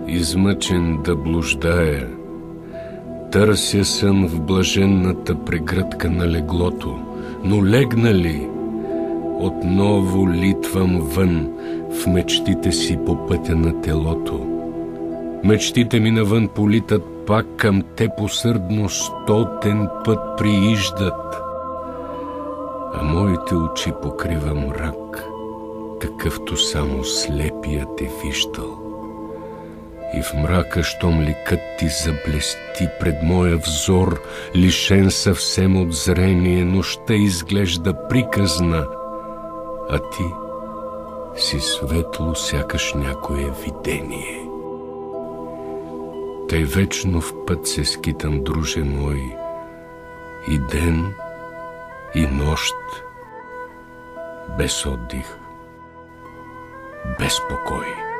измъчен да блуждая, търся сън в блаженната прегръдка на леглото, но легнали, отново литвам вън в мечтите си по пътя на телото. Мечтите ми навън политат пак към те посърдно, стотен път прииждат, а моите очи покрива мрак, какъвто само слепият е виждал. И в мрака, щом ликът ти заблести пред моя взор, лишен съвсем от зрение, нощта изглежда приказна, а ти си светло, сякаш някое видение. Тъй вечно в път се скитам, друже мой, и ден, и нощ, без отдих, без покой.